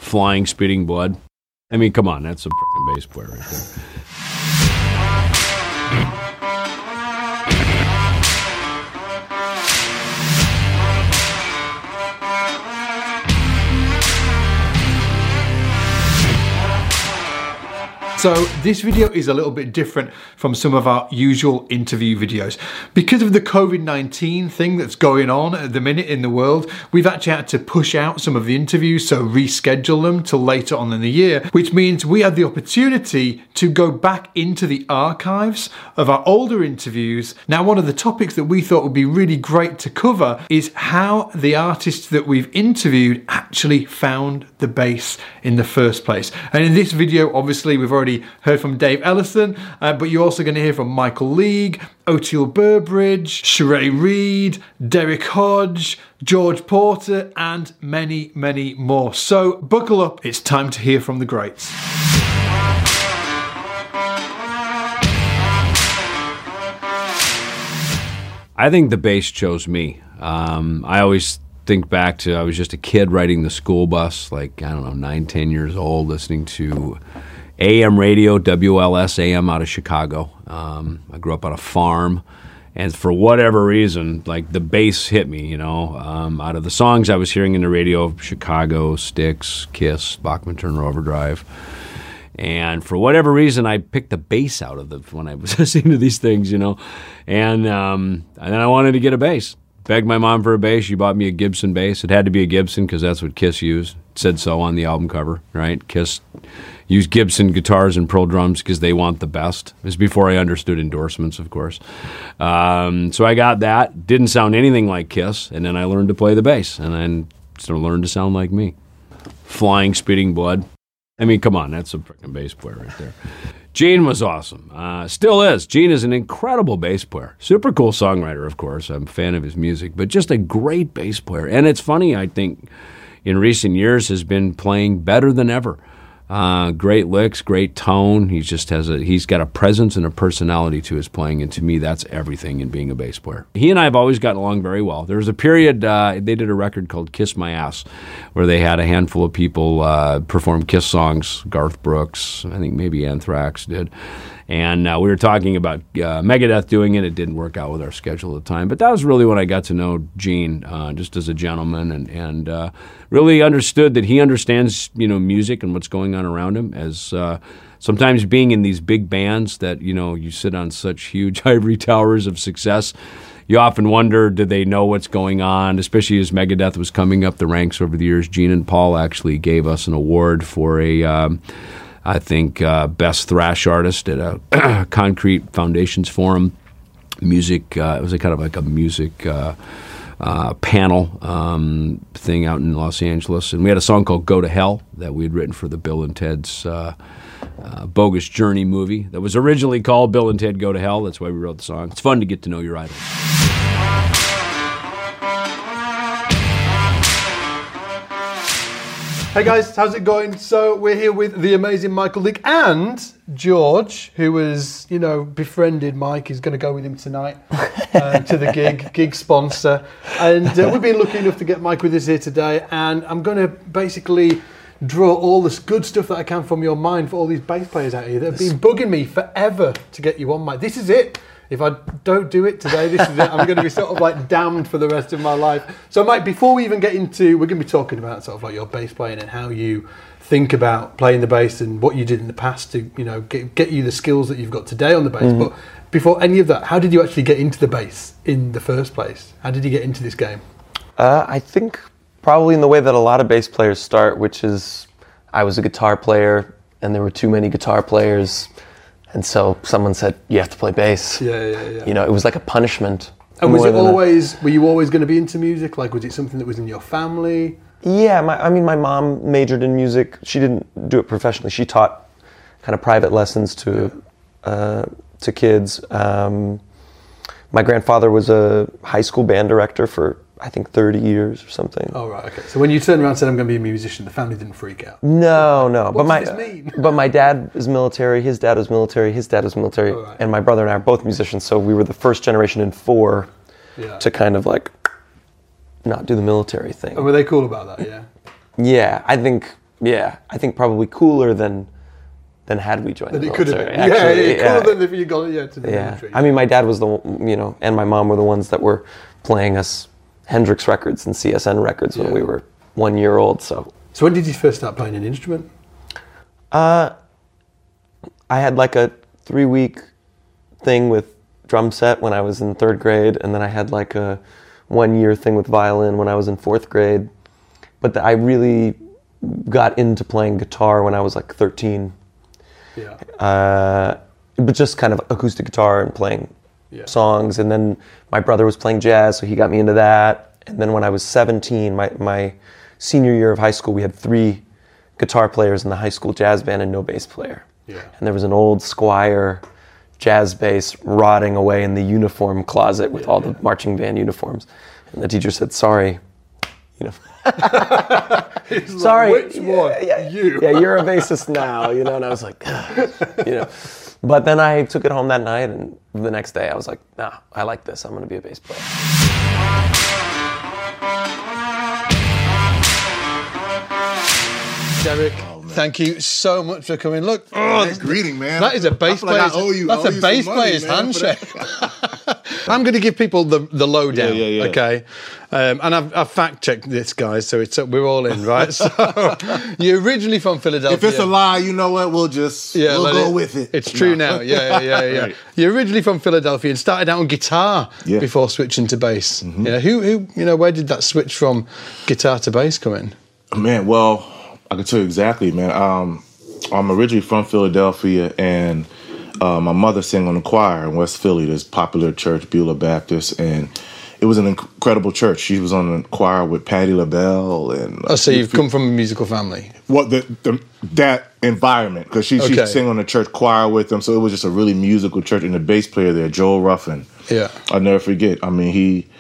Flying, Spitting Blood. I mean, come on, that's a freaking bass player right there. So this video is a little bit different from some of our usual interview videos. Because of the COVID-19 thing that's going on at the minute in the world, we've actually had to push out some of the interviews, so reschedule them till later on in the year, which means we had the opportunity to go back into the archives of our older interviews. Now, one of the topics that we thought would be really great to cover is how the artists that we've interviewed actually found the bass in the first place. And in this video, obviously, we've already heard from Dave Ellison, but you're also going to hear from Michael League, Oteil Burbridge, Sheree Reed, Derek Hodge, George Porter, and many, many more. So buckle up, it's time to hear from the greats. I think the bass chose me. I always think back to, I was just a kid riding the school bus, like, I don't know, 9, 10 years old, listening to AM radio, WLS AM out of Chicago. I grew up on a farm, and for whatever reason, like, the bass hit me, you know. Out of the songs I was hearing in the radio, Chicago, Styx, Kiss, Bachman Turner Overdrive, and for whatever reason, I picked the bass out of when I was listening to these things, you know. And then I wanted to get a bass. Begged my mom for a bass. She bought me a Gibson bass. It had to be a Gibson because that's what Kiss used. It said so on the album cover, right? Kiss used Gibson guitars and Pearl drums because they want the best. It was before I understood endorsements, of course. So I got that. Didn't sound anything like Kiss, and then I learned to play the bass, and then learned to sound like me. Flying, Spitting Blood. I mean, come on, that's a freaking bass player right there. Gene was awesome. Still is. Gene is an incredible bass player. Super cool songwriter, of course. I'm a fan of his music, but just a great bass player. And it's funny, I think, in recent years has been playing better than ever. Great licks, great tone. He's got a presence and a personality to his playing, and to me, that's everything in being a bass player. He and I have always gotten along very well. There was a period, they did a record called Kiss My Ass, where they had a handful of people perform Kiss songs. Garth Brooks, I think maybe Anthrax did. And we were talking about Megadeth doing it. It didn't work out with our schedule at the time. But that was really when I got to know Gene, just as a gentleman, and really understood that he understands, you know, music and what's going on around him. As sometimes being in these big bands that, you know, you sit on such huge ivory towers of success, you often wonder, do they know what's going on? Especially as Megadeth was coming up the ranks over the years. Gene and Paul actually gave us an award for I think Best Thrash Artist at a Concrete Foundations Forum music. It was kind of like a music panel thing out in Los Angeles. And we had a song called Go to Hell that we had written for the Bill and Ted's Bogus Journey movie that was originally called Bill and Ted Go to Hell. That's why we wrote the song. It's fun to get to know your idols. Hey guys, how's it going? So we're here with the amazing Michael League and George, who has, you know, befriended Mike. He's going to go with him tonight to the gig sponsor. And we've been lucky enough to get Mike with us here today. And I'm going to basically draw all this good stuff that I can from your mind for all these bass players out here that have been bugging me forever to get you on, Mike. This is it. If I don't do it today, this is it. I'm going to be sort of like damned for the rest of my life. So, Mike, before we even get into, we're going to be talking about sort of like your bass playing and how you think about playing the bass and what you did in the past to, you know, get you the skills that you've got today on the bass. Mm-hmm. But before any of that, how did you actually get into the bass in the first place? How did you get into this game? I think probably in the way that a lot of bass players start, which is I was a guitar player and there were too many guitar players. And so someone said, you have to play bass. Yeah. You know, it was like a punishment. And were you always going to be into music? Like, was it something that was in your family? Yeah, my mom majored in music. She didn't do it professionally. She taught kind of private lessons to kids. My grandfather was a high school band director for, I think, 30 years or something. Oh, right, okay. So when you turned around and said, I'm going to be a musician, the family didn't freak out? No. What does this mean? But my dad is military, his dad was military, oh, right. And my brother and I are both musicians, so we were the first generation in 4 to kind of like not do the military thing. And were they cool about that, yeah? Yeah, I think Yeah, I think probably cooler than had we joined the It could have military. been. Actually, Cooler than if you got to the Yeah, military. I mean, my dad was and my mom were the ones that were playing us Hendrix records and CSN records when we were 1 year old. So when did you first start playing an instrument? I had like a 3-week thing with drum set when I was in 3rd grade, and then I had like a 1 year thing with violin when I was in 4th grade. But I really got into playing guitar when I was like 13. Yeah. But just kind of acoustic guitar and playing songs. And then my brother was playing jazz, so he got me into that. And then when I was 17, my senior year of high school, we had 3 guitar players in the high school jazz band and no bass player. Yeah. And there was an old Squier jazz bass rotting away in the uniform closet with all the marching band uniforms. And the teacher said, sorry, sorry. Like, which one? You. Yeah, you're a bassist now, and I was like, But then I took it home that night, and the next day I was like, nah, I like this. I'm going to be a bass player. Derek, thank you so much for coming. Look, greeting, man. That is a bass I feel like player's. I owe you- That's I owe a you bass some money, player's man, for that. handshake. I'm going to give people the lowdown, Yeah. okay? And I've fact-checked this, guys, so we're all in, right? So you're originally from Philadelphia. If it's a lie, you know what? We'll let go with it. It's true now. Yeah. Right. You're originally from Philadelphia and started out on guitar before switching to bass. Mm-hmm. Yeah. Who? Where did that switch from guitar to bass come in? Man, well, I can tell you exactly, man. I'm originally from Philadelphia, and my mother sang on the choir in West Philly, this popular church, Beulah Baptist, and it was an incredible church. She was on the choir with Patti LaBelle, and So you've come from a musical family. Well, that environment, because she sang on the church choir with them, so it was just a really musical church. And the bass player there, Joel Ruffin, I'll never forget. I mean,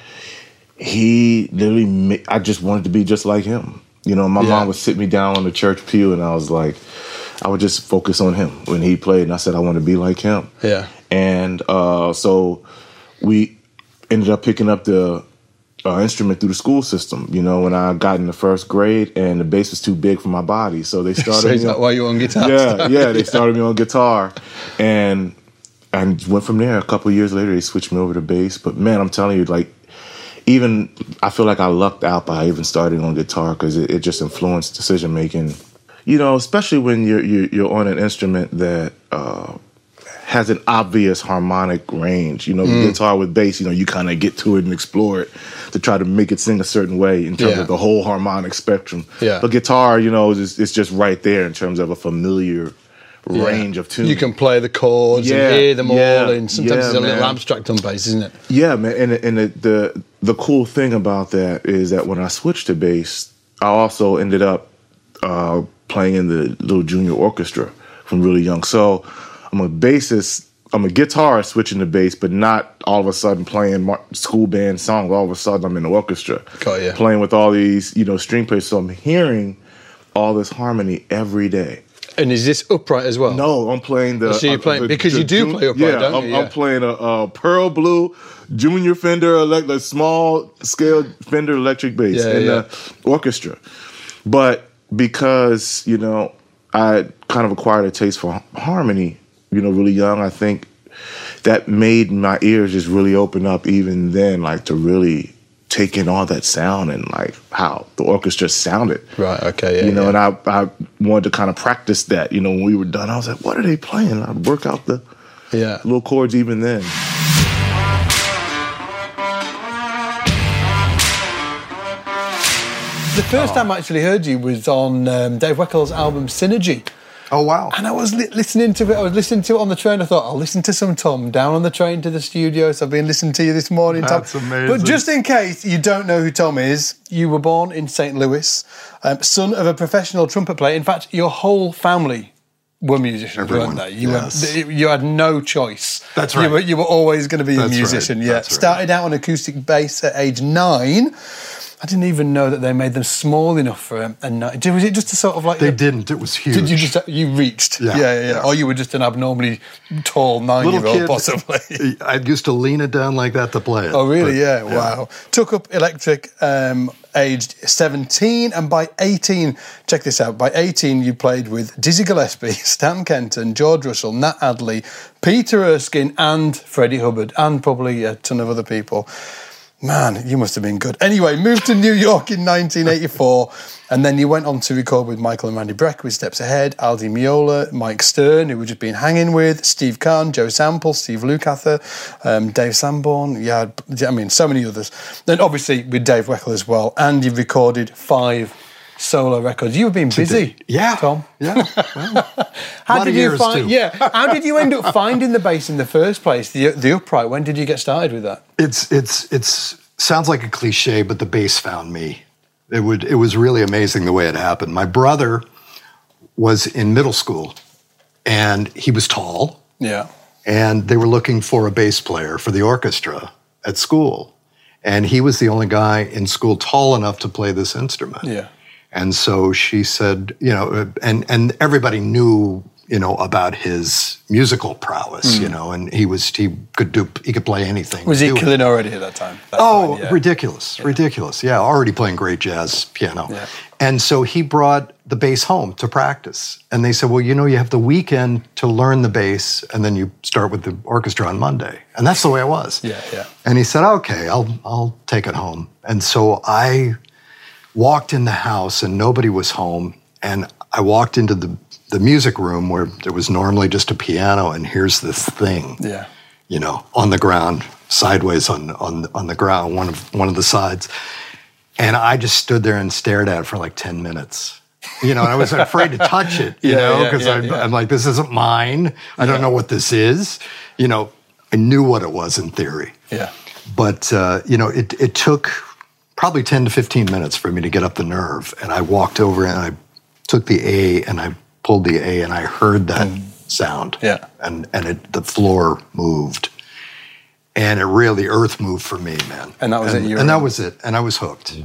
he literally, I just wanted to be just like him. My mom would sit me down on the church pew, and I was like, I would just focus on him when he played, and I said I want to be like him. Yeah. And so we ended up picking up the instrument through the school system. When I got in the 1st grade, and the bass was too big for my body, so they started. So is that why you're on guitar? Yeah. They started me on guitar, and I went from there. A couple of years later, they switched me over to bass. But man, I'm telling you, like, even I feel like I lucked out by even starting on guitar, because it just influenced decision making. Especially when you're on an instrument that has an obvious harmonic range. Guitar with bass, you kind of get to it and explore it to try to make it sing a certain way in terms of the whole harmonic spectrum. Yeah. But guitar, it's just right there in terms of a familiar range of tunes. You can play the chords and hear them all, and sometimes it's a little abstract on bass, isn't it? Yeah, man. And the cool thing about that is that when I switched to bass, I also ended up playing in the little junior orchestra from really young. So I'm a bassist, I'm a guitarist switching to bass, but not all of a sudden playing school band songs. All of a sudden I'm in the orchestra playing with all these, string players. So I'm hearing all this harmony every day. And is this upright as well? No, I'm playing the... So you're playing... Because you do play upright, don't you? I'm playing a Pearl Blue Junior Fender, a small-scale Fender electric bass in the orchestra. But because, I kind of acquired a taste for harmony, really young, I think that made my ears just really open up even then, like, to really take in all that sound and, like, how the orchestra sounded. Right, okay, and I wanted to kind of practice that, when we were done. I was like, what are they playing? I'd work out the little chords even then. The first time I actually heard you was on Dave Weckl's album Synergy. Oh, wow. And I was listening to it. I was listening to it on the train. I thought, I'll listen to some Tom down on the train to the studio. So I've been listening to you this morning, Tom. That's amazing. But just in case you don't know who Tom is, you were born in St. Louis, son of a professional trumpet player. In fact, your whole family were musicians, weren't they? You had no choice. That's right. You were always going to be a musician. Right. Yeah. That's right. Started out on acoustic bass at age 9. I didn't even know that they made them small enough for a night. Was it just a sort of like... They didn't. It was huge. Did you just... You reached? Yeah. Or you were just an abnormally tall 9-year-old, possibly. I used to lean it down like that to play it. Oh, really? Wow. Took up electric aged 17, and by 18, check this out, by 18 you played with Dizzy Gillespie, Stan Kenton, George Russell, Nat Adley, Peter Erskine and Freddie Hubbard, and probably a ton of other people. Man, you must have been good. Anyway, moved to New York in 1984, and then you went on to record with Michael and Randy Breck with Steps Ahead, Aldi Meola, Mike Stern, who we've just been hanging with, Steve Kahn, Joe Sample, Steve Lukather, Dave Sanborn, so many others. Then obviously with Dave Weckl as well, and you've recorded 5 solo records. You've been busy, Tom. Yeah. Well, how did you find? Yeah. How did you end up finding the bass in the first place? The upright. When did you get started with that? It's sounds like a cliche, but the bass found me. It was really amazing the way it happened. My brother was in middle school, and he was tall. Yeah. And they were looking for a bass player for the orchestra at school, and he was the only guy in school tall enough to play this instrument. Yeah. And so she said, and everybody knew, about his musical prowess, and he could play anything. Was he killing already at that time? Ridiculous. Yeah, already playing great jazz piano. Yeah. And so he brought the bass home to practice. And they said, well, you have the weekend to learn the bass, and then you start with the orchestra on Monday. And that's the way it was. Yeah. And he said, okay, I'll take it home. And so I walked in the house and nobody was home, and I walked into the music room where there was normally just a piano, and here's this thing, on the ground, sideways on the ground, one of the sides, and I just stood there and stared at it for like 10 minutes. And I was afraid to touch it, because I'm like, this isn't mine. I don't know what this is. I knew what it was in theory. Yeah. But it took probably 10 to 15 minutes for me to get up the nerve. And I walked over and I took the A and I pulled the A and I heard that sound. Yeah. And the floor moved. And it really, earth moved for me, man. And that was it? And that was it. And I was hooked.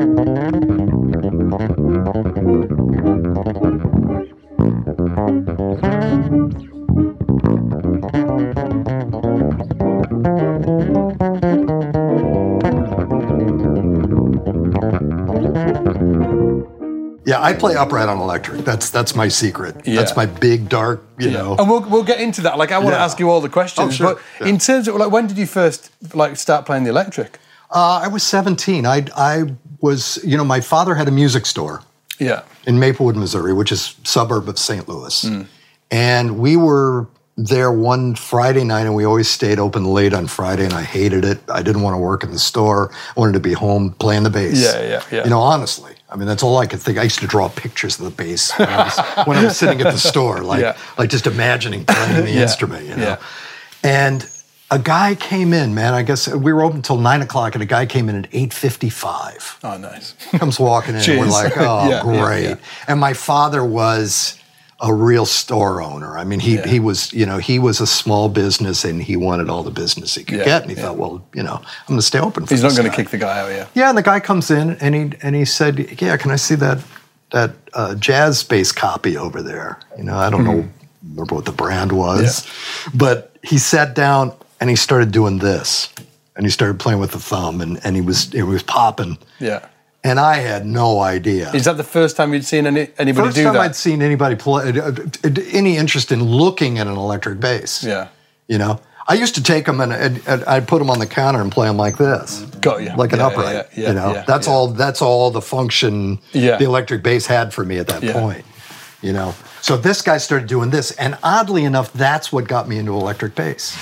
Yeah, I play upright on electric. That's my secret. Yeah. That's my big, dark, know. And we'll get into that. Like, I want to ask you all the questions. Oh, sure. But in terms of, when did you first, start playing the electric? I was 17. I was, my father had a music store. Yeah. In Maplewood, Missouri, which is a suburb of St. Louis. And we were there one Friday night, and we always stayed open late on Friday, and I hated it. I didn't want to work in the store. I wanted to be home playing the bass. Yeah. Honestly. I mean, that's all I could think. I used to draw pictures of the bass when I was sitting at the store, like just imagining playing the instrument, Yeah. And a guy came in, man. I guess we were open until 9 o'clock, and a guy came in at 8:55. Oh, nice. Comes walking in, and we're like, oh, great. Yeah. And my father was a real store owner. I mean, he was, he was a small business, and he wanted all the business he could get. And he thought, well, I'm going to stay open for He's this not going guy. to kick the guy out, Yeah, and the guy comes in, and he said, yeah, can I see that jazz bass copy over there? I don't remember what the brand was, but he sat down and he started doing this, and he started playing with the thumb, and it was popping. Yeah. And I had no idea. Is that the first time you'd seen anybody do that? First time I'd seen anybody play, any interest in looking at an electric bass. Yeah. I used to take them and I'd put them on the counter and play them like this. Got you. Like an upright. That's all the function the electric bass had for me at that point. So this guy started doing this, and oddly enough, that's what got me into electric bass.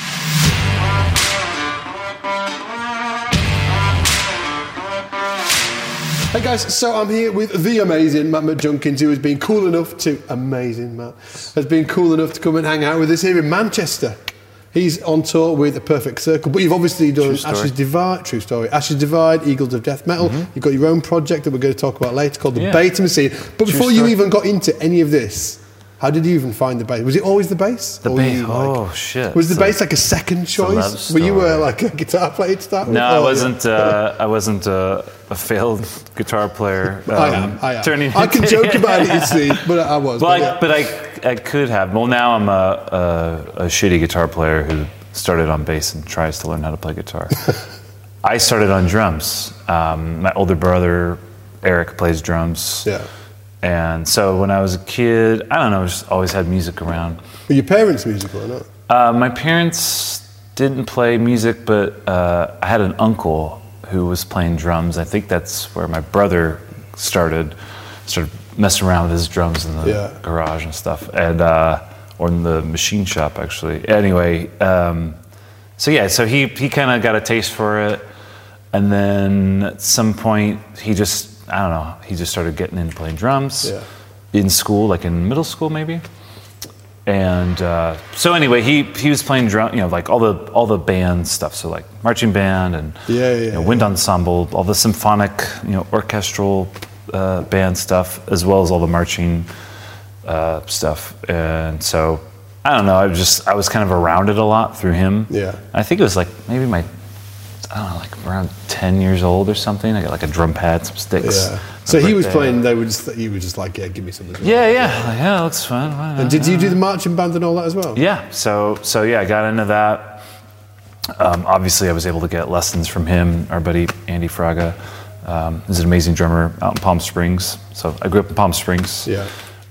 Hey guys, so I'm here with the amazing Matt McJunkins, who has been cool enough to come and hang out with us here in Manchester. He's on tour with A Perfect Circle, but you've obviously done Ashes Divide, true story, Ashes Divide, Eagles of Death Metal. You've got your own project that we're going to talk about later called the Beta Machine. But before you even got into any of this, How did you even find the bass? Was it always the bass? The Or bass. you, like- Oh shit! Was the bass like a second choice? love Were you story. like a guitar player to start with? No, I Oh, wasn't. I wasn't a failed guitar player. I am. Turning I can into- joke about it, you see, but I was. Well, but I could have. Well, now I'm a shitty guitar player who started on bass and tries to learn how to play guitar. I started on drums. My older brother Eric plays drums. Yeah. And so when I was a kid, I don't know, just always had music around. Were your parents musical or not? My parents didn't play music, but I had an uncle who was playing drums. I think that's where my brother started messing around with his drums in the garage and stuff, and or in the machine shop actually. Anyway, so he kind of got a taste for it, and then at some point he just started getting into playing drums in school, like in middle school maybe. And so anyway, he was playing drum, like all the band stuff, so like marching band and wind ensemble, all the symphonic, orchestral band stuff, as well as all the marching stuff. And so I don't know, I was kind of around it a lot through him. Yeah. I think it was like maybe like around 10 years old or something. I got like a drum pad, some sticks. Yeah. So he was Birthday. playing. You were just like, give me something. Yeah, looks fun. Why not? And did you do the marching band and all that as well? Yeah, so I got into that. Obviously, I was able to get lessons from him, our buddy Andy Fraga. He's an amazing drummer out in Palm Springs. So I grew up in Palm Springs. Yeah.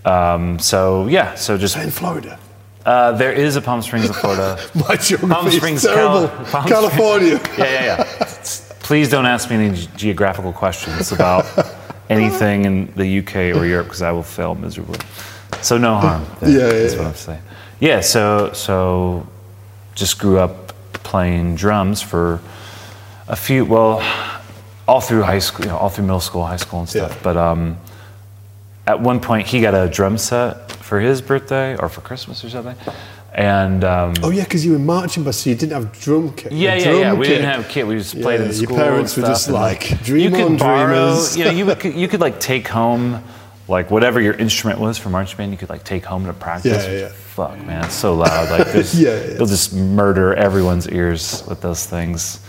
So just In Florida. there is a Palm Springs, Florida. My geography Palm Springs, is terrible. Palm California. Yeah. Please don't ask me any geographical questions about anything in the UK or Europe, because I will fail miserably. So no harm. That's what I'm saying. Yeah. So just grew up playing drums for a few. Well, all through high school, all through middle school, high school, and stuff. Yeah. But at one point, he got a drum set for his birthday or for Christmas or something. And Oh yeah, because you were marching, but so you didn't have drum kit. yeah. We didn't have a kit. We just played in the school. Your parents and were just stuff, and like, dream you on could borrow. dreamers. You could like take home, like whatever your instrument was for marching band. You could like take home to practice. Yeah. Fuck, man, it's so loud. Like, they'll just murder everyone's ears with those things.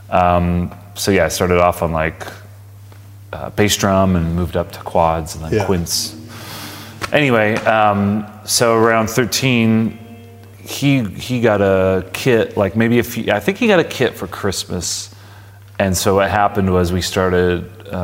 So I started off on like bass drum and moved up to quads and then quints. Anyway, so around 13, he got a kit, like maybe I think he got a kit for Christmas. And so what happened was we started,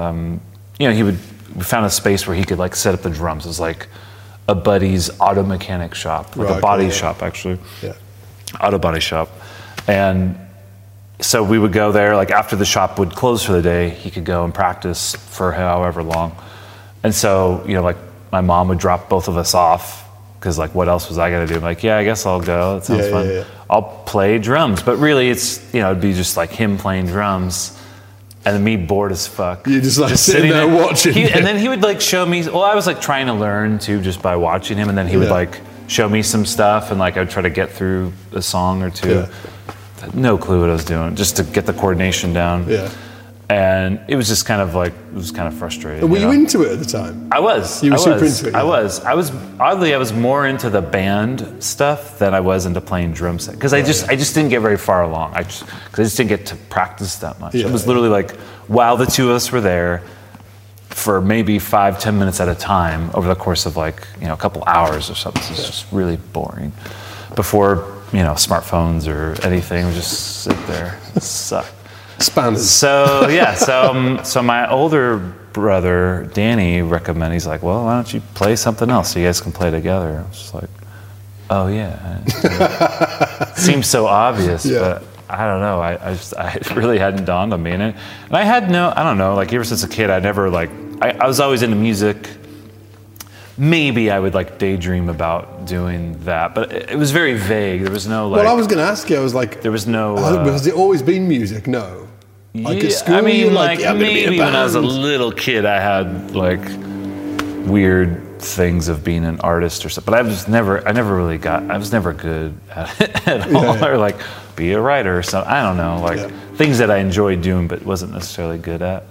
we found a space where he could like set up the drums. It was like a buddy's auto mechanic shop, like a body shop actually. Yeah. Auto body shop. And so we would go there, like after the shop would close for the day, he could go and practice for however long. And so, like my mom would drop both of us off, because like what else was I gonna do? I'm like, I guess I'll go. It sounds fun. Yeah. I'll play drums. But really it's, it'd be just like him playing drums and then me bored as fuck. You're just like sitting there watching. And then he would like show me, I was like trying to learn too, just by watching him. And then he would like show me some stuff, and like I'd try to get through a song or two. Yeah. No clue what I was doing, just to get the coordination down. Yeah. And it was just kind of like, it was kind of frustrating. And were you into it at the time? I was. You were super into it. I was. Oddly, I was more into the band stuff than I was into playing drum set, because I just didn't get very far along. Because I just didn't get to practice that much. It was literally like, while the two of us were there, for maybe 5-10 minutes at a time over the course of like, a couple hours or something. So it's just really boring. Before, smartphones or anything, we just sit there. It sucked. Spanners. So so my older brother Danny recommended. He's like, well, why don't you play something else so you guys can play together? I was just like, oh yeah. It seems so obvious, but I don't know. I really hadn't dawned on me, and I had I don't know. Like ever since a kid, I never like. I was always into music. Maybe I would like daydream about doing that, but it was very vague. There was no like. Well, I was going to ask you. I was like, there was no. Has it always been music? No. Like at school, I mean, you're like I'm gonna be in a maybe when I was a band. little kid, I had like weird things of being an artist or something. But I was never good at it at all, or like be a writer or something. I don't know, like things that I enjoyed doing but wasn't necessarily good at.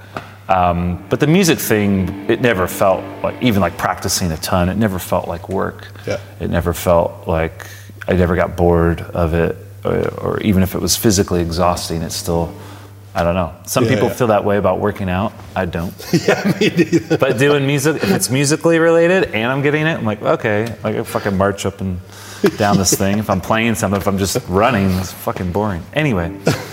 But the music thing, it never felt like, even like practicing a ton, it never felt like work. Yeah. It never felt like I never got bored of it, or even if it was physically exhausting, it's still, I don't know. Some people feel that way about working out. I don't. Yeah, me neither. But doing music, if it's musically related and I'm getting it, I'm like, okay, like I fucking march up and down this thing. If I'm playing something, if I'm just running, it's fucking boring. Anyway,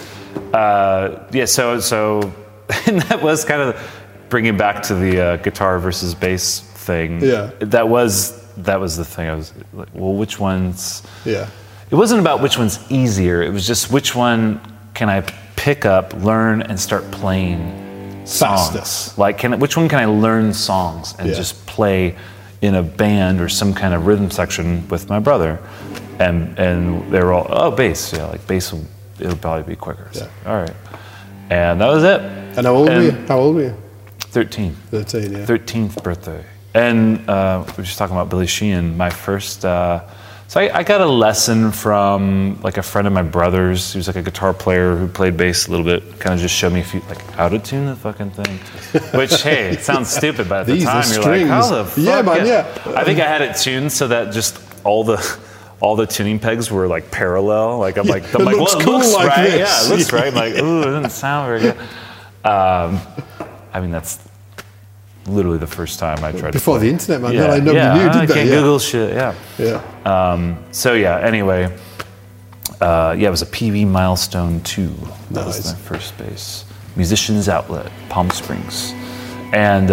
so and that was kind of bringing back to the guitar versus bass thing. Yeah. That was the thing. I was like, well, which one's... Yeah. It wasn't about which one's easier. It was just which one can I pick up, learn, and start playing songs. Faster. Like, which one can I learn songs and just play in a band or some kind of rhythm section with my brother? And they were all, bass. Yeah, like bass, it'll probably be quicker. So, all right. And that was it. And how old were you? How old were you? 13. 13, yeah. 13th birthday. And we were just talking about Billy Sheehan. My first... So I got a lesson from like a friend of my brother's. He was like a guitar player who played bass a little bit. Kind of just showed me a few, like how to tune the fucking thing. Which, hey, it sounds stupid, but at the time you're like, how the fuck? Yeah, man, yeah. I think I had it tuned so that just all the tuning pegs were like parallel. Like I'm like, well, it looks like right. this. Yeah, it looks right. I'm like, ooh, it doesn't sound very good. I mean, that's literally the first time I tried before to play. the internet, man. Nobody knew, did they? Can't Google shit. Yeah. Yeah. So yeah. Anyway, it was a PV Milestone 2. That was my first bass. Musicians Outlet, Palm Springs, and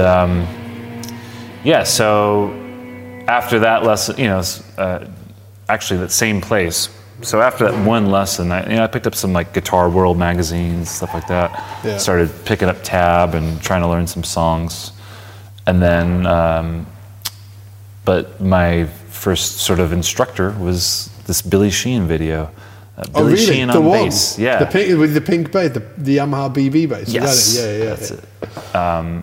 so after that lesson, actually that same place. So after that one lesson, I picked up some like Guitar World magazines, stuff like that. Yeah. Started picking up tab and trying to learn some songs. And then, but my first sort of instructor was this Billy Sheehan video. Billy really? Sheehan the on one? bass. Yeah. With the pink bass, the Yamaha BB bass. Yes. Is that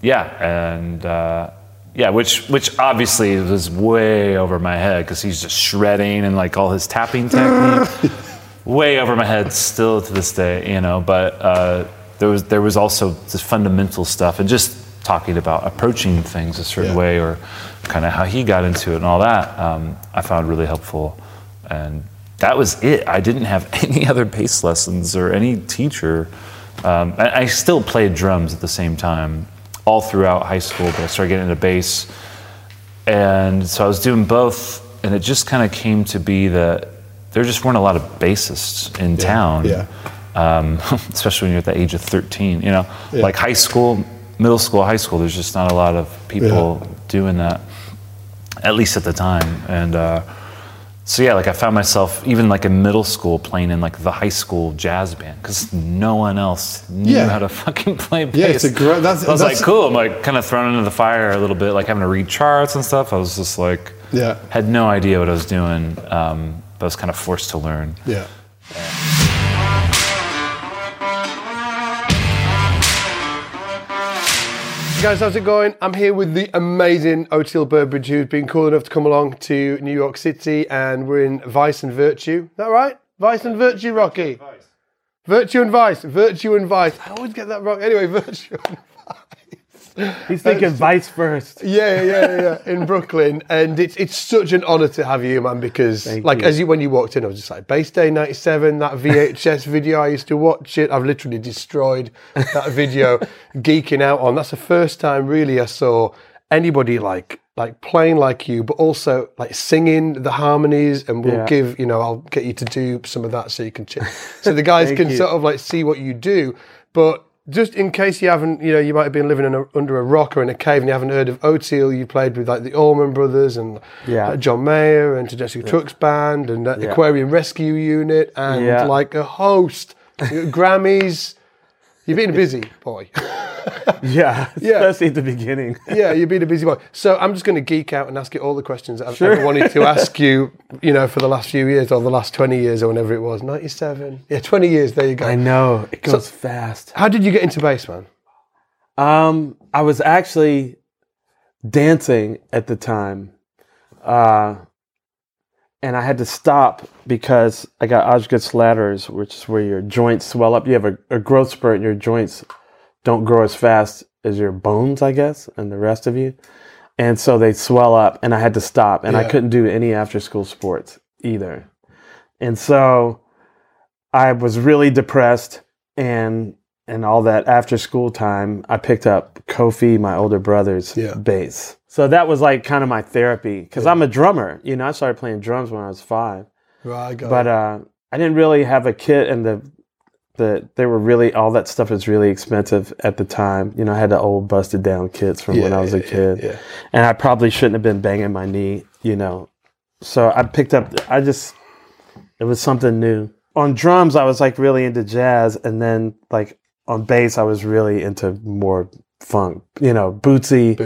it? Which obviously was way over my head because he's just shredding and like all his tapping technique. Way over my head still to this day, but there was also this fundamental stuff and just talking about approaching things a certain way or kind of how he got into it and all that, I found really helpful. And that was it. I didn't have any other bass lessons or any teacher. I still played drums at the same time all throughout high school, but I started getting into bass. And so I was doing both, and it just kind of came to be that there just weren't a lot of bassists in town, especially when you're at the age of 13. Like high school, middle school, high school, there's just not a lot of people doing that, at least at the time. And like I found myself even like in middle school playing in like the high school jazz band because no one else knew how to fucking play bass. Yeah, I was like, cool. I'm like kind of thrown into the fire a little bit, like having to read charts and stuff. I was just like, had no idea what I was doing, but I was kind of forced to learn. Yeah. Guys, how's it going? I'm here with the amazing Oteil Burbridge, who's been cool enough to come along to New York City, and we're in Vice and Virtue. Is that right? Vice and Virtue, Rocky? Vice. Virtue and Vice. Virtue and Vice. I always get that wrong. Anyway, Virtue and Vice. He's thinking Vice first. Yeah, in Brooklyn. And it's such an honour to have you, man, because when you walked in, I was just like, Bass Day 97, that VHS video, I used to watch it. I've literally destroyed that video, geeking out on. That's the first time really I saw anybody like playing like you, but also like singing the harmonies, and we'll give, I'll get you to do some of that so you can so the guys can sort of like see what you do. But just in case you haven't, you might have been living under a rock or in a cave and you haven't heard of Oteil, you played with like the Allman Brothers and John Mayer and Tedeschi Trucks Band and Aquarium Rescue Unit and like a host, Grammys. You've been a busy boy. Especially at the beginning. You've been a busy boy. So I'm just going to geek out and ask you all the questions that I've ever wanted to ask you, for the last few years or the last 20 years or whenever it was. 97. Yeah, 20 years. There you go. I know. It goes fast. How did you get into bass, man? I was actually dancing at the time. And I had to stop because I got Osgood Slatters, which is where your joints swell up. You have a growth spurt in your joints don't grow as fast as your bones, I guess, and the rest of you. And so they swell up, and I had to stop, and I couldn't do any after-school sports either. And so I was really depressed, and all that after-school time, I picked up Kofi, my older brother's bass. So that was like kind of my therapy, because I'm a drummer. You know, I started playing drums when I was 5. Right, but I didn't really have a kit, and they were really, all that stuff was really expensive at the time. You know, I had the old busted down kits from when I was a kid. Yeah. And I probably shouldn't have been banging my knee, you know. So I picked up, it was something new. On drums, I was like really into jazz. And then like on bass, I was really into more funk, you know, Bootsy.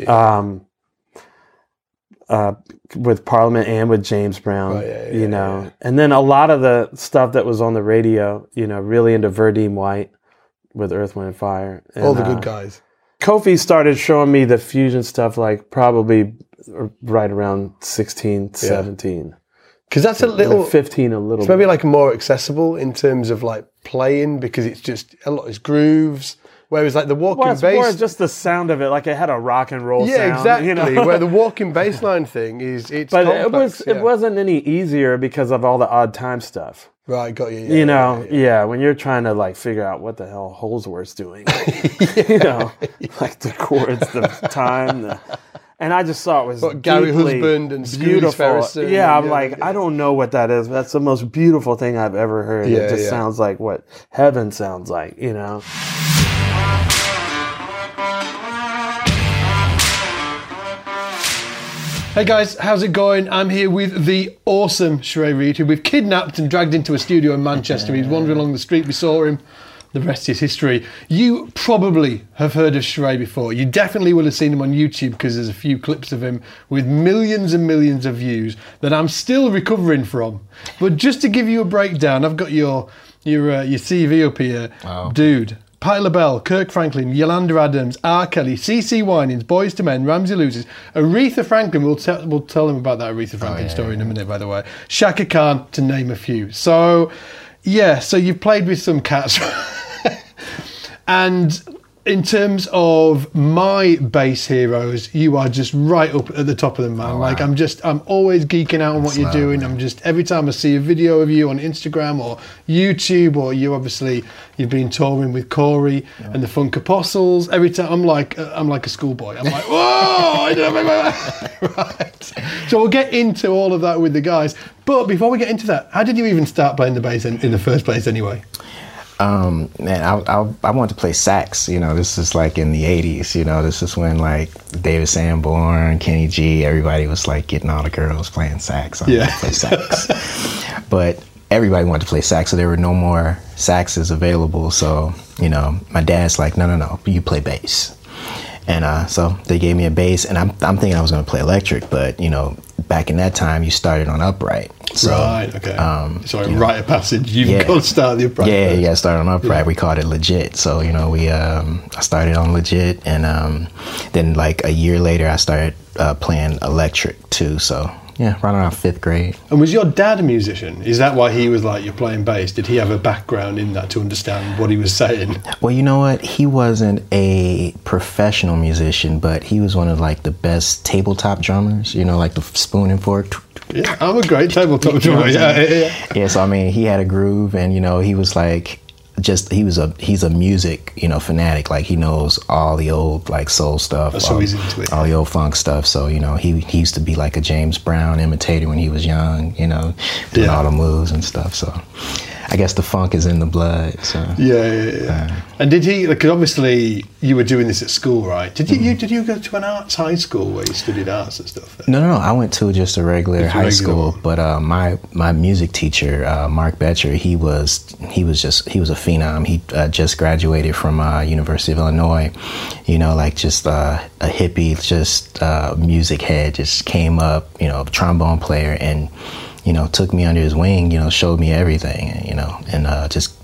With Parliament and with James Brown, you know. And then a lot of the stuff that was on the radio, you know, really into Verdine White with Earth, Wind & Fire. And, all the good guys. Kofi started showing me the fusion stuff like probably right around 16, 17. Because that's a little... 15 a little It's maybe like more accessible in terms of like playing, because it's just a lot of grooves. Whereas like the walking bass... Well, it's more just the sound of it, like it had a rock and roll sound. Yeah, exactly. You know? Where the walking bass line thing is, it's but complex. It wasn't any easier because of all the odd time stuff. Right, got you. You know, when you're trying to like figure out what the hell Holsworth's doing. You know, like the chords, the time, and I just saw it was Gary Husband and Scooter Ferguson. Yeah, I'm like, I don't know what that is, but that's the most beautiful thing I've ever heard. It just sounds like what heaven sounds like, you know. Hey guys, how's it going? I'm here with the awesome Shrey Reed, who we've kidnapped and dragged into a studio in Manchester. He's wandering along the street, we saw him. The rest is history. You probably have heard of Shrey before. You definitely will have seen him on YouTube, because there's a few clips of him with millions and millions of views that I'm still recovering from. But just to give you a breakdown, I've got your CV up here. Wow. Dude. Patti LaBelle, Kirk Franklin, Yolanda Adams, R. Kelly, CeCe Winans, Boyz II Men, Ramsey Losers, Aretha Franklin. We'll tell him about that Aretha Franklin story in a minute, by the way. Shaka Khan, to name a few. So, so you've played with some cats. And in terms of my bass heroes, you are just right up at the top of them, man. Oh, wow. Like I'm always geeking out on what you're doing. Man. Every time I see a video of you on Instagram or YouTube, or you've been touring with Corey and the Funk Apostles. Every time I'm like a schoolboy. I'm like, whoa! Right. So we'll get into all of that with the guys. But before we get into that, how did you even start playing the bass in the first place, anyway? Man, I wanted to play sax. You know, this is like in the 80s. You know, this is when like David Sanborn, Kenny G, everybody was like getting all the girls playing sax. I wanted to play sax. But everybody wanted to play sax, so there were no more saxes available. So, you know, my dad's like, no, you play bass. And so they gave me a bass, and I'm thinking I was going to play electric, but, you know, back in that time, you started on upright. So, right, okay. Sorry, rite of passage. You've got to start the upright. Yeah, you got to start on upright. Yeah. We called it legit. So, you know, I started on legit, and then like a year later, I started playing electric too. So, yeah, right around 5th grade. And was your dad a musician? Is that why he was like, you're playing bass? Did he have a background in that to understand what he was saying? Well, you know what? He wasn't a professional musician, but he was one of like the best tabletop drummers, you know, like the spoon and fork. Yeah, I'm a great tabletop drummer. Yeah. So, I mean, he had a groove, and, you know, he was like, he's a music, you know, fanatic. Like, he knows all the old like soul stuff, so he's into it. All the old funk stuff. So, you know, he used to be like a James Brown imitator when he was young, you know, doing all the moves and stuff. So I guess the funk is in the blood. So And did he? Because obviously you were doing this at school, right? Did you go to an arts high school where you studied arts and stuff? No. I went to just a regular high school. But my music teacher, Mark Betcher, he was a phenom. He just graduated from University of Illinois. You know, like just a hippie, just music head, just came up. You know, trombone player, and, you know, took me under his wing, you know, showed me everything, you know, and just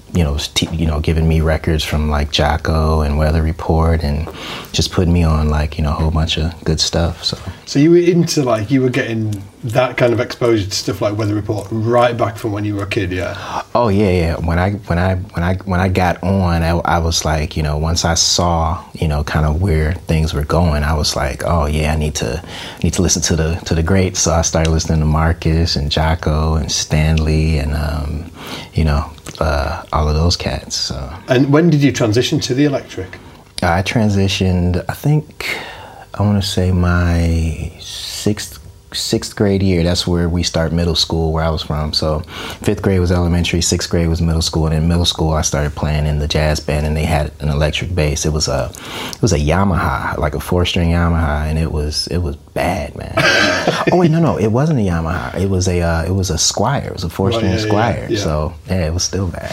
was giving me records from like Jocko and Weather Report, and just putting me on like, a whole bunch of good stuff. So you were into like, you were getting that kind of exposure to stuff like Weather Report right back from when you were a kid, yeah? Oh yeah. When I got on, I was like, once I saw, kind of where things were going, I was like, oh yeah, I need to listen to the greats. So I started listening to Marcus and Jocko and Stanley and all of those cats. So. And when did you transition to the electric? I transitioned, I want to say my sixth grade year. That's where we start middle school, where I was from. So 5th grade was elementary, 6th grade was middle school, and in middle school I started playing in the jazz band, and they had an electric bass. It was a Yamaha, like a 4-string Yamaha, and it was bad, man. Oh wait, no, it wasn't a Yamaha. It was a Squier. It was a 4-string Squier. Yeah. So yeah, it was still bad.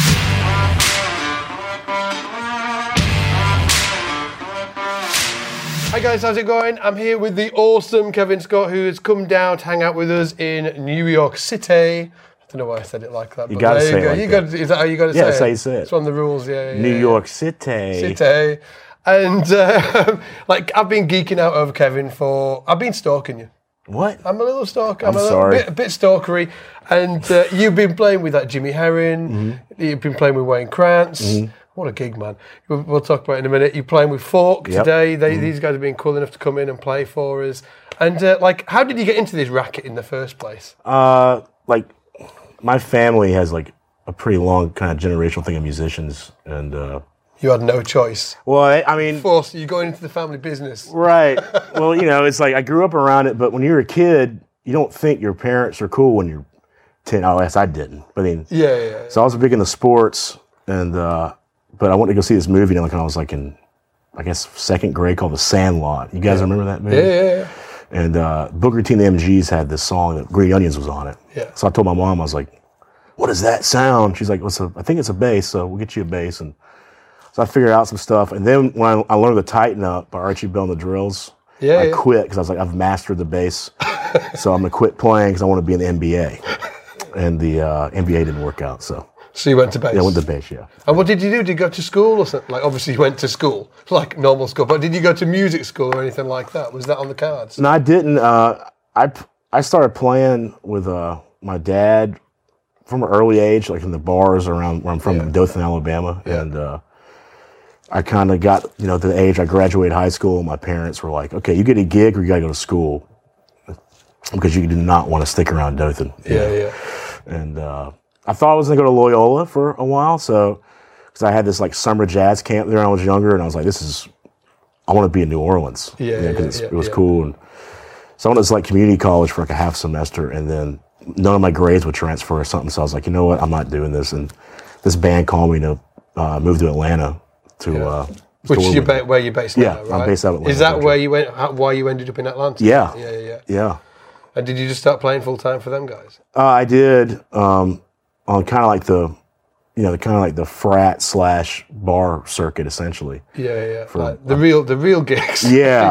Hi guys, how's it going? I'm here with the awesome Kevin Scott, who has come down to hang out with us in New York City. I don't know why I said it like that. You got to say it like that. Is that how you got to say it? Yeah, that's how you say it. It's one of the rules, yeah. New York City. And I've been geeking out over Kevin I've been stalking you. What? I'm a little stalker. I'm sorry. A bit stalkery. And you've been playing with that Jimmy Herring. Mm-hmm. You've been playing with Wayne Krantz. Mm-hmm. What a gig, man. We'll talk about it in a minute. You're playing with Fork today. These guys have been cool enough to come in and play for us. And, how did you get into this racket in the first place? My family has, a pretty long kind of generational thing of musicians. And you had no choice. Well, I mean... Forced, you're going into the family business. Right. Well, it's like I grew up around it, but when you're a kid, you don't think your parents are cool when you're 10. Oh, yes, I didn't. But yeah. So I was big into sports, and... But I wanted to go see this movie when I was in, 2nd grade, called The Sandlot. You guys remember that movie? Yeah. And Booker T and the MGs had this song that Green Onions was on it. Yeah. So I told my mom, I was like, what is that sound? She's like, I think it's a bass, so we'll get you a bass. And so I figured out some stuff. And then when I learned the Tighten Up by Archie Bell and the Drills, I quit because I was like, I've mastered the bass. So I'm going to quit playing because I want to be in the NBA. And the NBA didn't work out, so... So you went to bass? Yeah, I went to bass, yeah. And what did you do? Did you go to school or something? Obviously you went to school, like normal school, but did you go to music school or anything like that? Was that on the cards? No, I didn't. I started playing with my dad from an early age, in the bars around where I'm from, in Dothan, Alabama. Yeah. And I kind of got, to the age I graduated high school, and my parents were like, okay, you get a gig or you got to go to school because you do not want to stick around Dothan. Yeah. And... I thought I was going to go to Loyola for a while, because I had this summer jazz camp there when I was younger, and I was like, I want to be in New Orleans. Because it was cool. And so I went to community college for a half semester, and then none of my grades would transfer or something, so I was like, you know what, I'm not doing this. And this band called me to move to Atlanta to... Which is where you're based now, right? I'm based out of Atlanta. Is that where you went? Why you ended up in Atlanta? Yeah. And did you just start playing full time for them guys? I did. On kind of the frat / bar circuit, essentially. Yeah. The real gigs. Yeah,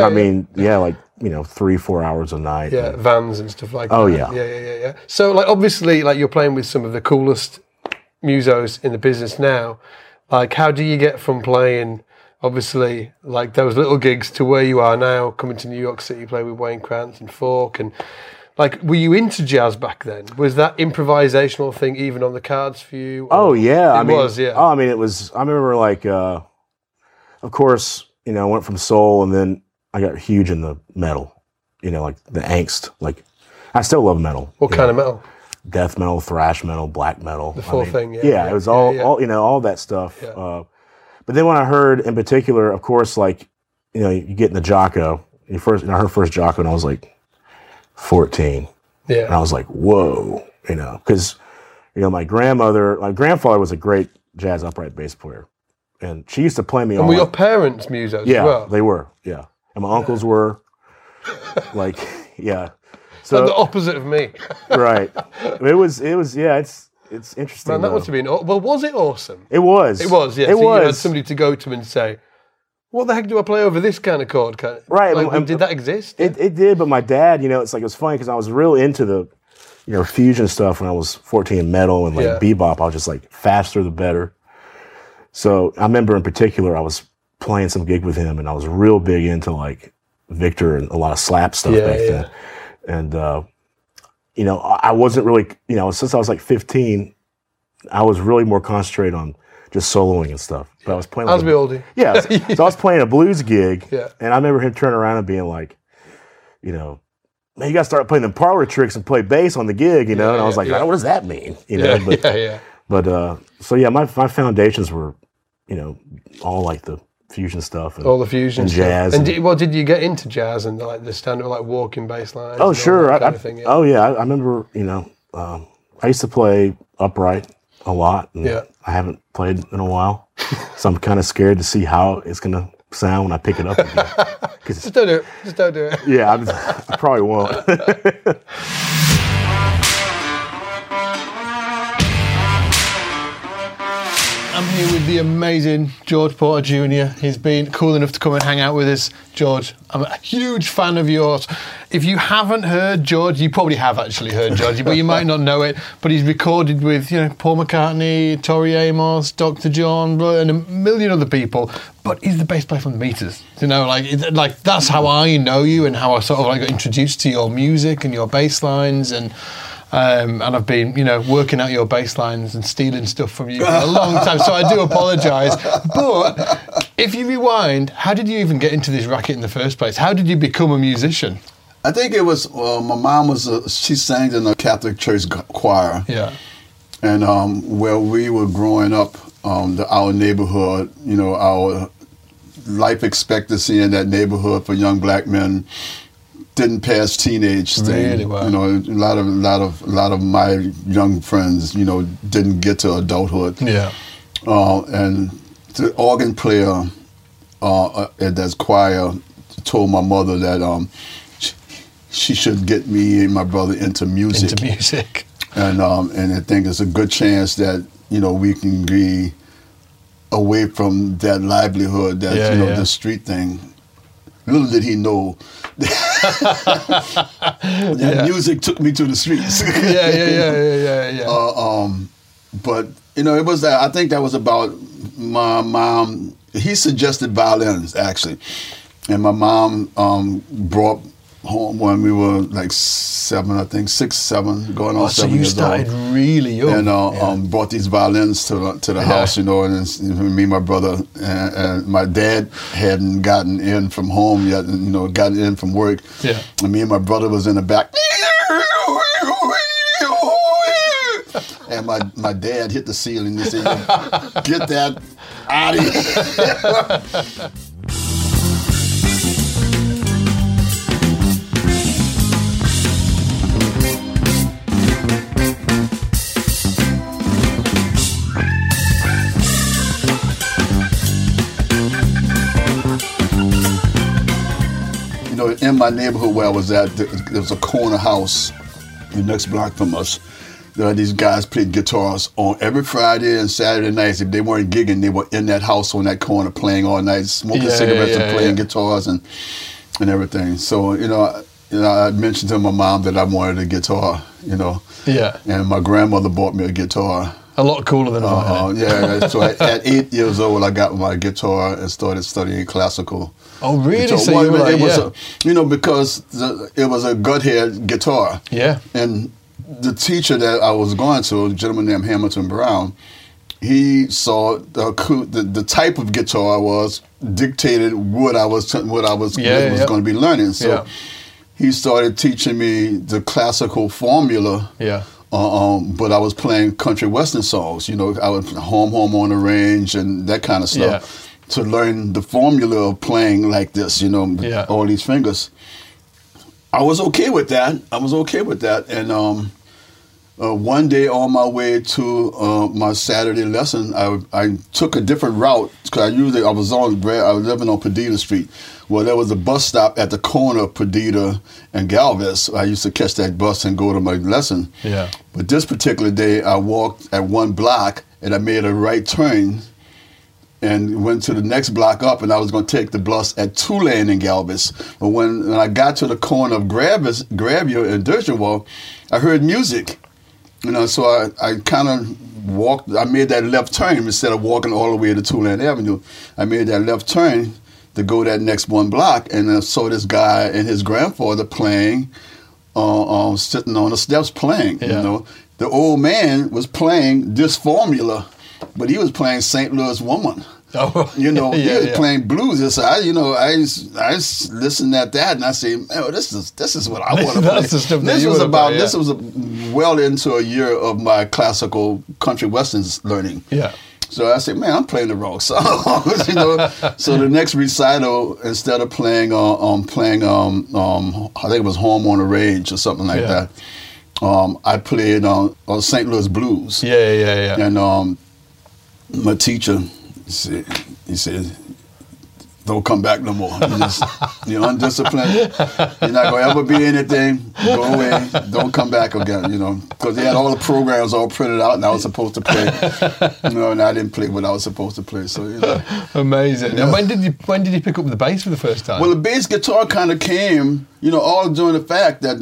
3-4 hours a night. Yeah, vans and stuff like that. Oh yeah. Yeah. So obviously you're playing with some of the coolest musos in the business now. How do you get from playing obviously those little gigs to where you are now, coming to New York City, play with Wayne Krantz and Fork and were you into jazz back then? Was that improvisational thing even on the cards for you? Oh, yeah. It was. It was, I remember of course, I went from soul and then I got huge in the metal, the angst. I still love metal. What kind of metal? Death metal, thrash metal, black metal. The full thing, Yeah, it was all all that stuff. Yeah. But then when I heard in particular, of course, you get in the Jocko. I heard first Jocko and I was 14. Yeah. And I was like, whoa, because, my grandfather was a great jazz upright bass player. And she used to play me And were your parents musos as well? Yeah, they were, yeah. And my uncles were, yeah. So the opposite of me. Right. It's interesting. Man, that must have been, well, was it awesome? It was. It was, yeah. It was. You had somebody to go to and say, what the heck do I play over this kind of chord? Right. Did that exist? It did, but my dad, it was funny because I was real into the fusion stuff when I was 14, metal and like bebop. I was just like, faster the better. So I remember in particular, I was playing some gig with him, and I was real big into like Victor and a lot of slap stuff back then. And I wasn't really, since I was like 15, I was really more concentrated on just soloing and stuff. But I was playing. As we all do. Yeah. So I was playing a blues gig, and I remember him turning around and being like, man, you got to start playing them parlor tricks and play bass on the gig, and I was like, what does that mean? My foundations were, all like the fusion stuff, and all the fusion and jazz. And did you get into jazz and like the standard like walking bass lines? Oh, sure. I remember. I used to play upright a lot. And I haven't played in a while, so I'm kind of scared to see how it's gonna sound when I pick it up again. Just don't do it. Just don't do it. Yeah, I probably won't. I'm here with the amazing George Porter Jr. He's been cool enough to come and hang out with us. George, I'm a huge fan of yours. If you haven't heard George, you probably have actually heard George, but you might not know it. But he's recorded with, Paul McCartney, Tori Amos, Dr. John, and a million other people. But he's the bass player from the Meters. That's how I know you and how I sort of got introduced to your music and your bass lines and I've been, working out your bass lines and stealing stuff from you for a long time, so I do apologise. But if you rewind, how did you even get into this racket in the first place? How did you become a musician? I think it was, my mom she sang in a Catholic church choir. Yeah. And where we were growing up, our neighborhood, our life expectancy in that neighborhood for young black men didn't pass teenage thing. Really well. A lot of my young friends, didn't get to adulthood. Yeah. And the organ player at that choir told my mother that she should get me and my brother into music. And I think it's a good chance that we can be away from that livelihood, the street thing. Little did he know that music took me to the streets. But it was that. I think that was about my mom. He suggested violins actually, and my mom brought home when we were like 6, 7, going on 7 years old. So you started really young. And brought these violins to the house, and me and my brother and my dad hadn't gotten in from home yet, gotten in from work. Yeah. And me and my brother was in the back. And my dad hit the ceiling and said, "Get that out of here." In my neighborhood where I was at, there was a corner house the next block from us. These guys played guitars on every Friday and Saturday nights. If they weren't gigging, they were in that house on that corner playing all night, smoking cigarettes and playing guitars and everything. So, I mentioned to my mom that I wanted a guitar, Yeah. And my grandmother bought me a guitar. A lot cooler than a violin. So at 8 years old, I got my guitar and started studying classical. Oh, really? Guitar. So because it was a gut-head guitar. Yeah. And the teacher that I was going to, a gentleman named Hamilton Brown, he saw the type of guitar was dictated what I was going to be learning. So he started teaching me the classical formula. Yeah. But I was playing country western songs. I was home on the range and that kind of stuff. Yeah. To learn the formula of playing like this, all these fingers. I was okay with that. And one day on my way to my Saturday lesson, I took a different route because I was living on Perdita Street. Well, there was a bus stop at the corner of Perdita and Galvez. I used to catch that bus and go to my lesson. Yeah. But this particular day, I walked at one block and I made a right turn. and went to the next block up, and I was going to take the bus at Tulane and Galvez. But when I got to the corner of Grabia and Dershowitz, I heard music. So I kind of walked. I made that left turn instead of walking all the way to Tulane Avenue. I made that left turn to go that next one block, and I saw this guy and his grandfather playing, sitting on the steps playing. Yeah. The old man was playing this formula, but he was playing St. Louis Woman. Oh, he was playing blues. So I listened at that, and I say, man, this is what I want to play. The stuff This was well into a year of my classical country westerns learning. Yeah. So I said, man, I'm playing the wrong song. So the next recital, instead of playing, I think it was Home on the Range or something like that. I played St. Louis Blues. Yeah. And my teacher, he said, don't come back no more. You're undisciplined. You're not going to ever be anything. Go away. Don't come back again, Because they had all the programs all printed out, and I was supposed to play. And I didn't play what I was supposed to play. So, Amazing. And when did you pick up the bass for the first time? Well, the bass guitar kind of came, all during the fact that,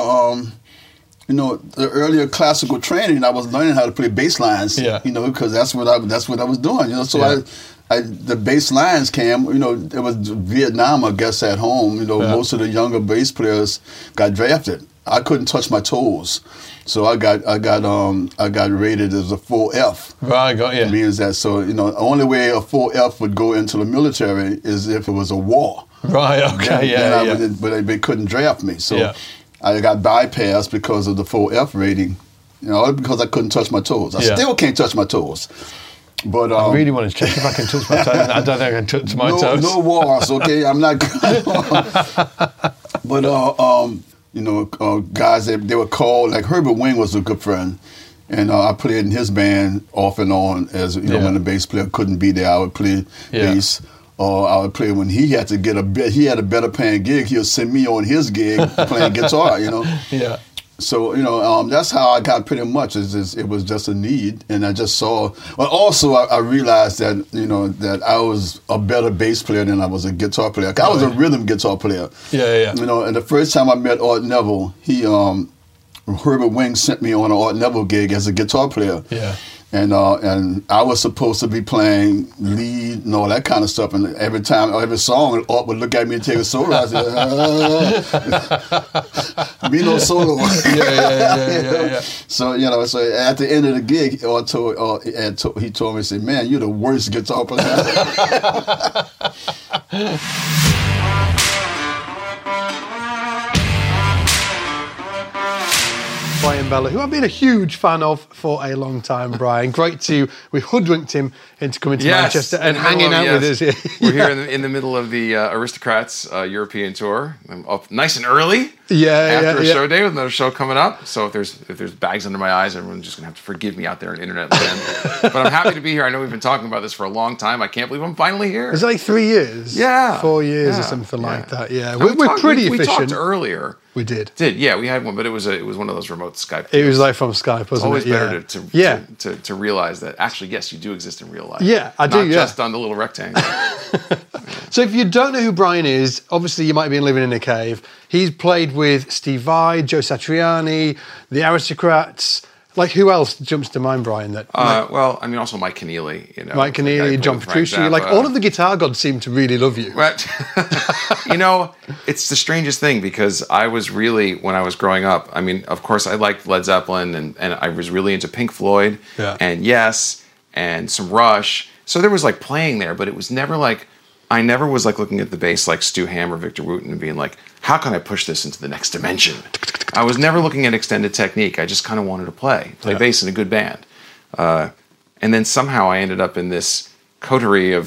the earlier classical training, I was learning how to play bass lines. Yeah. Because that's what I was doing. So the bass lines came. It was Vietnam, I guess, at home. Most of the younger bass players got drafted. I couldn't touch my toes, so I got rated as a 4F. Right, got you. It means that the only way a 4F would go into the military is if it was a war. Right. Okay. But they couldn't draft me, so. I got bypassed because of the 4F rating, because I couldn't touch my toes. I still can't touch my toes. But I really want to check if I can touch my toes. I don't think I can touch my toes. No wars, okay? I'm not. But guys, they were called, like Herbert Wing was a good friend, and I played in his band off and on as when the bass player couldn't be there, I would play bass. Or I would play when he had to get he had a better paying gig. He would send me on his gig playing guitar, Yeah. So that's how I got pretty much. It was just a need, and I just saw. But also, I realized that that I was a better bass player than I was a guitar player. I was a rhythm guitar player. Yeah. And the first time I met Art Neville, Herbert Wing sent me on an Art Neville gig as a guitar player. Yeah. And I was supposed to be playing lead and all that kind of stuff. And every song, Art would look at me and take a solo. I said, be no solo. Yeah. So, so at the end of the gig, he told me, he said, man, you're the worst guitar player. Brian Bella, who I've been a huge fan of for a long time, Brian. We hoodwinked him into coming to Manchester and hanging out with us here. We're here in the middle of the Aristocrats European tour. I'm up nice and early after a show day with another show coming up. So if there's bags under my eyes, everyone's just going to have to forgive me out there in internet land. But I'm happy to be here. I know we've been talking about this for a long time. I can't believe I'm finally here. It's like 3 years. Yeah. 4 years or something like that. Yeah. We're pretty efficient. We talked earlier. We did. Yeah, we had one, but it was one of those remote Skype. It was like from Skype, wasn't it? It's always better to realize that actually, yes, you do exist in real life. Yeah, I do. Not just on the little rectangle. So if you don't know who Brian is, obviously you might have been living in a cave. He's played with Steve Vai, Joe Satriani, the Aristocrats. Like, who else jumps to mind, Brian? Also Mike Keneally. Mike Keneally, John Petrucci. All of the guitar gods seem to really love you. Right. It's the strangest thing because I was really, when I was growing up, I mean, of course, I liked Led Zeppelin and I was really into Pink Floyd and Yes and some Rush. So there was playing there, but it was never I never was looking at the bass like Stu Hamm or Victor Wooten and being like, how can I push this into the next dimension? I was never looking at extended technique. I just kind of wanted to play bass in a good band. And then somehow I ended up in this coterie of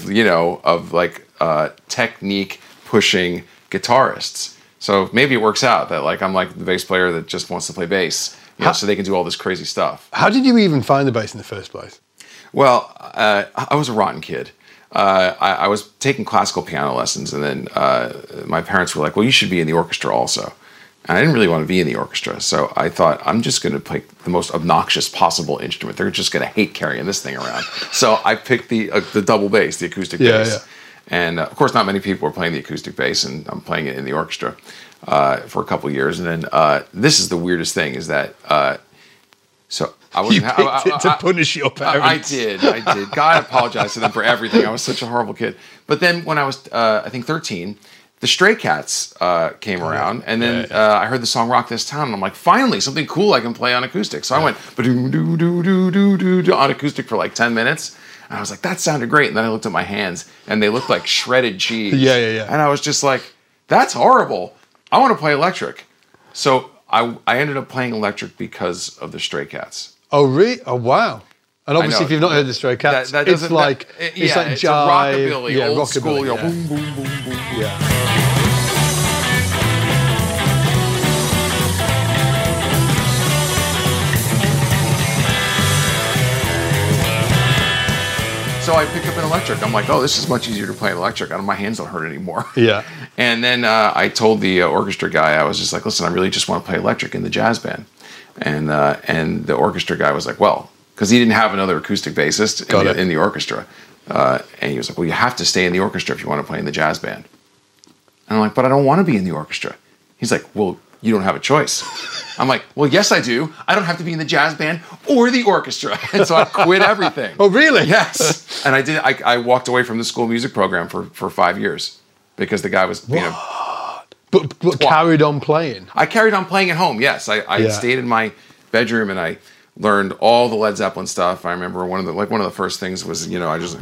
technique pushing guitarists. So maybe it works out that I'm like the bass player that just wants to play bass, so they can do all this crazy stuff. How did you even find the bass in the first place? Well, I was a rotten kid. I was taking classical piano lessons, and then my parents were like, well, you should be in the orchestra also. And I didn't really want to be in the orchestra, so I thought, I'm just going to pick the most obnoxious possible instrument. They're just going to hate carrying this thing around. So I picked the double bass, the acoustic bass. Yeah. And of course, not many people were playing the acoustic bass, and I'm playing it in the orchestra for a couple of years. And then this is the weirdest thing, is that so I was to punish your parents. I did. God, I apologize to them for everything. I was such a horrible kid. But then when I was, I think 13. The Stray Cats came around, and then I heard the song "Rock This Town," and I'm like, finally, something cool I can play on acoustic. So I went ba-do-do-do-do-do-do on acoustic for like 10 minutes, and I was like, that sounded great. And then I looked at my hands, and they looked like shredded cheese. Yeah. And I was just like, that's horrible. I want to play electric. So I ended up playing electric because of the Stray Cats. Oh, really? Oh, wow. And obviously, if you've not heard the Stray Cats, it's like jive, it's a rockabilly, old rockabilly, school, boom, boom, boom, boom. Yeah. So I picked up an electric. I'm like, oh, this is much easier to play electric. My hands don't hurt anymore. Yeah. And then I told the orchestra guy, I was just like, listen, I really just want to play electric in the jazz band. And the orchestra guy was like, well, because he didn't have another acoustic bassist in the orchestra. And he was like, well, you have to stay in the orchestra if you want to play in the jazz band. And I'm like, but I don't want to be in the orchestra. He's like, well, you don't have a choice. I'm like, well, yes, I do. I don't have to be in the jazz band or the orchestra. And so I quit everything. Oh, really? Yes. And I did. I walked away from the school music program for 5 years because the guy was, But carried on playing. I carried on playing at home. Yes, I stayed in my bedroom and I learned all the Led Zeppelin stuff. I remember one of the first things was, I just.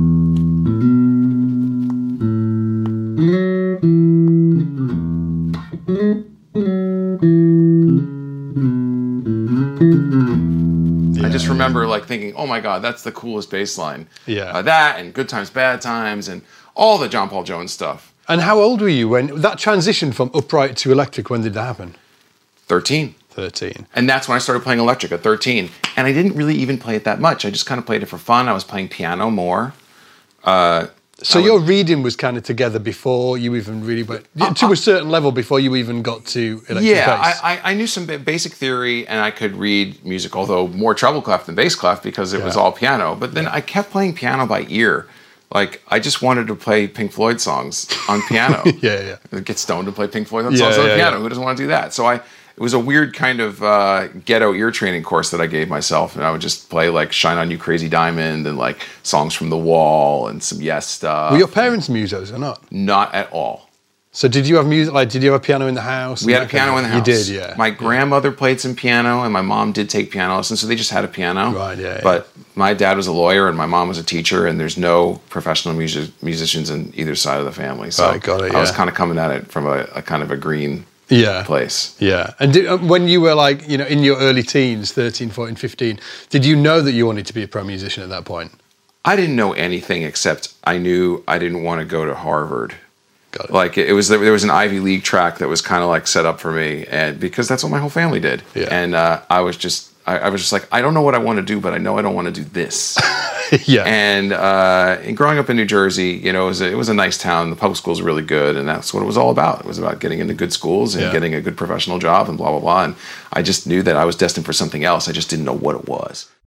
I just remember thinking, oh my God, that's the coolest bass line. Yeah. That and Good Times, Bad Times and all the John Paul Jones stuff. And how old were you when that transition from upright to electric, when did that happen? 13. And that's when I started playing electric at 13. And I didn't really even play it that much. I just kind of played it for fun. I was playing piano more. So your reading was kind of together before you even really went to a certain level, before you even got to electric bass. I knew some basic theory and I could read music, although more treble clef than bass clef because it was all piano. But then I kept playing piano by ear. I just wanted to play Pink Floyd songs on piano. Get stoned and play Pink Floyd songs on piano. Who doesn't want to do that? So it was a weird kind of ghetto ear training course that I gave myself, and I would just play "Shine On You Crazy Diamond" and songs from The Wall and some Yes stuff. Were your parents musos or not? Not at all. So did you have music? Did you have a piano in the house? We had a piano in the house. You did, yeah. My grandmother played some piano, and my mom did take piano lessons, so they just had a piano. Right, yeah. But my dad was a lawyer, and my mom was a teacher, and there's no professional musicians on either side of the family. So I was kind of coming at it from a kind of a green place. Yeah. And when you were in your early teens, 13, 14, 15, did you know that you wanted to be a pro musician at that point? I didn't know anything except I knew I didn't want to go to Harvard. There was an Ivy League track that was kind of set up for me, and because that's what my whole family did. Yeah. And I was just like, I don't know what I want to do, but I know I don't want to do this. Yeah. And growing up in New Jersey, it was a nice town. The public schools were really good, and that's what it was all about. It was about getting into good schools and getting a good professional job and blah blah blah. And I just knew that I was destined for something else. I just didn't know what it was.